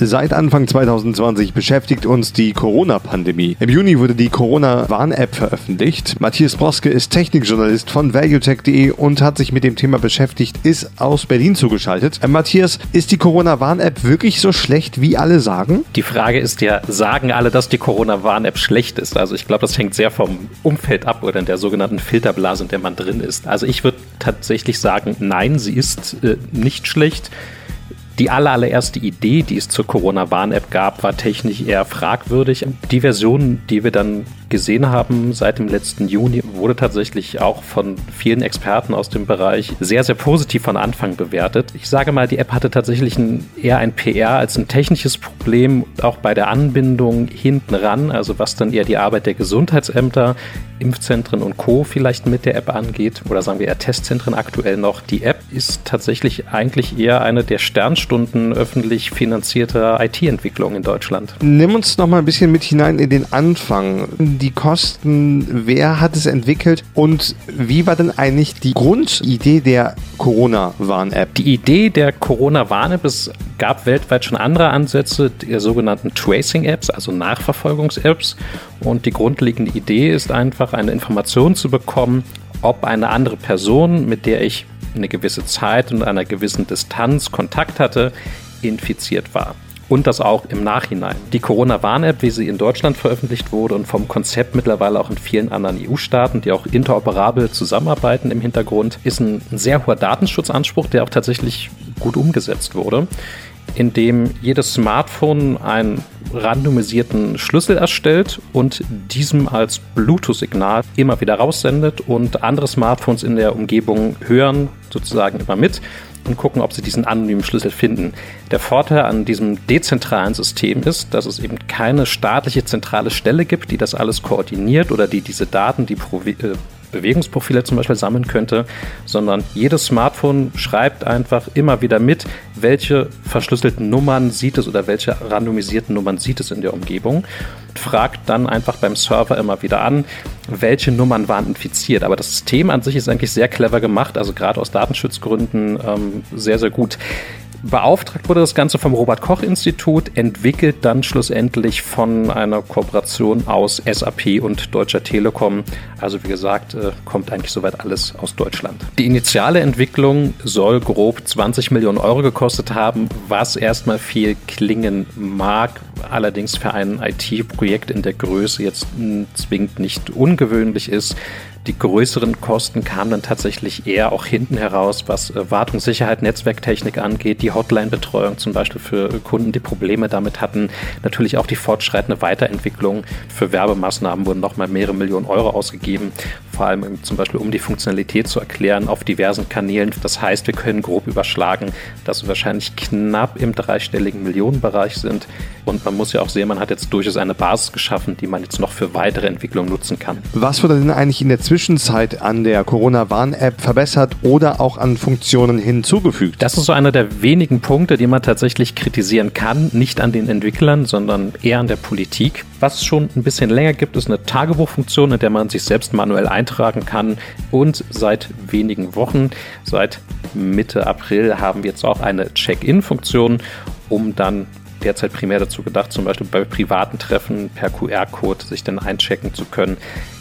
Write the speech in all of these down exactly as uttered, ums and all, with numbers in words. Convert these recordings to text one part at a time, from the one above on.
Seit Anfang zwanzig zwanzig beschäftigt uns die Corona-Pandemie. Im Juni wurde die Corona-Warn-App veröffentlicht. Matthias Broske ist Technikjournalist von valuetech punkt de und hat sich mit dem Thema beschäftigt, ist aus Berlin zugeschaltet. Äh, Matthias, ist die Corona-Warn-App wirklich so schlecht, wie alle sagen? Die Frage ist ja, sagen alle, dass die Corona-Warn-App schlecht ist? Also ich glaube, das hängt sehr vom Umfeld ab oder in der sogenannten Filterblase, in der man drin ist. Also ich würde tatsächlich sagen, nein, sie ist äh, nicht schlecht. Die allererste Idee, die es zur Corona-Warn-App gab, war technisch eher fragwürdig. Die Version, die wir dann gesehen haben seit dem letzten Juni, wurde tatsächlich auch von vielen Experten aus dem Bereich sehr, sehr positiv von Anfang bewertet. Ich sage mal, die App hatte tatsächlich ein, eher ein P R als ein technisches Problem, auch bei der Anbindung hinten ran, also was dann eher die Arbeit der Gesundheitsämter, Impfzentren und Co. vielleicht mit der App angeht, oder sagen wir eher Testzentren aktuell noch. Die App ist tatsächlich eigentlich eher eine der Sternstunden öffentlich finanzierter I T-Entwicklung in Deutschland. Nimm uns noch mal ein bisschen mit hinein in den Anfang. Die Kosten, wer hat es entwickelt und wie war denn eigentlich die Grundidee der Corona-Warn-App? Die Idee der Corona-Warn-App, es gab weltweit schon andere Ansätze, der sogenannten Tracing-Apps, also Nachverfolgungs-Apps. Und die grundlegende Idee ist einfach, eine Information zu bekommen, ob eine andere Person, mit der ich eine gewisse Zeit und einer gewissen Distanz Kontakt hatte, infiziert war. Und das auch im Nachhinein. Die Corona-Warn-App, wie sie in Deutschland veröffentlicht wurde und vom Konzept mittlerweile auch in vielen anderen E U-Staaten, die auch interoperabel zusammenarbeiten im Hintergrund, ist ein sehr hoher Datenschutzanspruch, der auch tatsächlich gut umgesetzt wurde, indem jedes Smartphone einen randomisierten Schlüssel erstellt und diesem als Bluetooth-Signal immer wieder raussendet und andere Smartphones in der Umgebung hören sozusagen immer mit und gucken, ob sie diesen anonymen Schlüssel finden. Der Vorteil an diesem dezentralen System ist, dass es eben keine staatliche zentrale Stelle gibt, die das alles koordiniert oder die diese Daten, die Pro- äh, Bewegungsprofile zum Beispiel sammeln könnte, sondern jedes Smartphone schreibt einfach immer wieder mit, welche verschlüsselten Nummern sieht es oder welche randomisierten Nummern sieht es in der Umgebung und fragt dann einfach beim Server immer wieder an, welche Nummern waren infiziert. Aber das System an sich ist eigentlich sehr clever gemacht, also gerade aus Datenschutzgründen ähm, sehr, sehr gut. Beauftragt wurde das Ganze vom Robert-Koch-Institut, entwickelt dann schlussendlich von einer Kooperation aus S A P und Deutscher Telekom. Also wie gesagt, kommt eigentlich soweit alles aus Deutschland. Die initiale Entwicklung soll grob zwanzig Millionen Euro gekostet haben, was erstmal viel klingen mag, allerdings für ein I T-Projekt in der Größe jetzt zwingend nicht ungewöhnlich ist. Die größeren Kosten kamen dann tatsächlich eher auch hinten heraus, was Wartungssicherheit, Netzwerktechnik angeht, die Hotline-Betreuung zum Beispiel für Kunden, die Probleme damit hatten. Natürlich auch die fortschreitende Weiterentwicklung. Für Werbemaßnahmen wurden nochmal mehrere Millionen Euro ausgegeben, vor allem zum Beispiel um die Funktionalität zu erklären auf diversen Kanälen. Das heißt, wir können grob überschlagen, dass wir wahrscheinlich knapp im dreistelligen Millionenbereich sind. Und man muss ja auch sehen, man hat jetzt durchaus eine Basis geschaffen, die man jetzt noch für weitere Entwicklung nutzen kann. Was wurde denn eigentlich in der Zwischenzeit an der Corona-Warn-App verbessert oder auch an Funktionen hinzugefügt? Das ist so einer der wenigen Punkte, die man tatsächlich kritisieren kann. Nicht an den Entwicklern, sondern eher an der Politik. Was es schon ein bisschen länger gibt, ist eine Tagebuchfunktion, in der man sich selbst manuell eintragen kann. Und seit wenigen Wochen, seit Mitte April, haben wir jetzt auch eine Check-in-Funktion, um dann derzeit primär dazu gedacht, zum Beispiel bei privaten Treffen per Q R-Code sich dann einchecken zu können.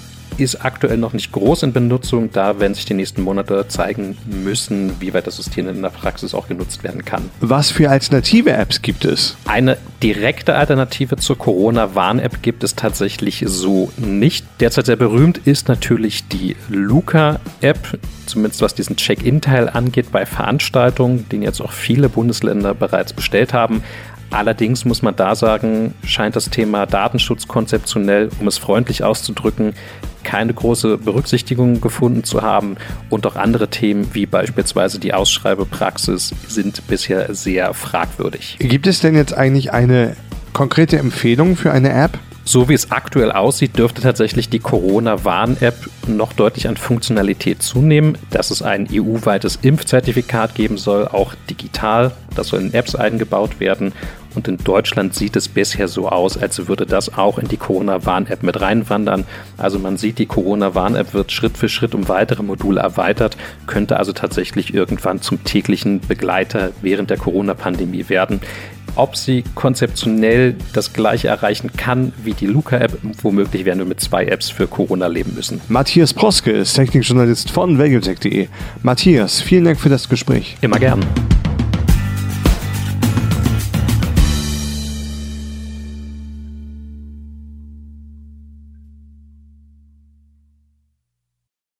Ist aktuell noch nicht groß in Benutzung, da werden sich die nächsten Monate zeigen müssen, wie weit das System in der Praxis auch genutzt werden kann. Was für alternative Apps gibt es? Eine direkte Alternative zur Corona-Warn-App gibt es tatsächlich so nicht. Derzeit sehr berühmt ist natürlich die Luca-App, zumindest was diesen Check-in-Teil angeht bei Veranstaltungen, den jetzt auch viele Bundesländer bereits bestellt haben. Allerdings muss man da sagen, scheint das Thema Datenschutz konzeptionell, um es freundlich auszudrücken, keine große Berücksichtigung gefunden zu haben und auch andere Themen wie beispielsweise die Ausschreibepraxis sind bisher sehr fragwürdig. Gibt es denn jetzt eigentlich eine konkrete Empfehlung für eine App? So wie es aktuell aussieht, dürfte tatsächlich die Corona-Warn-App noch deutlich an Funktionalität zunehmen, dass es ein E U-weites Impfzertifikat geben soll, auch digital. Das soll in Apps eingebaut werden. Und in Deutschland sieht es bisher so aus, als würde das auch in die Corona-Warn-App mit reinwandern. Also man sieht, die Corona-Warn-App wird Schritt für Schritt um weitere Module erweitert, könnte also tatsächlich irgendwann zum täglichen Begleiter während der Corona-Pandemie werden. ob sie konzeptionell das Gleiche erreichen kann wie die Luca-App. Womöglich werden wir mit zwei Apps für Corona leben müssen. Matthias Broske ist Technikjournalist von Valuetech punkt de. Matthias, vielen Dank für das Gespräch. Immer gern.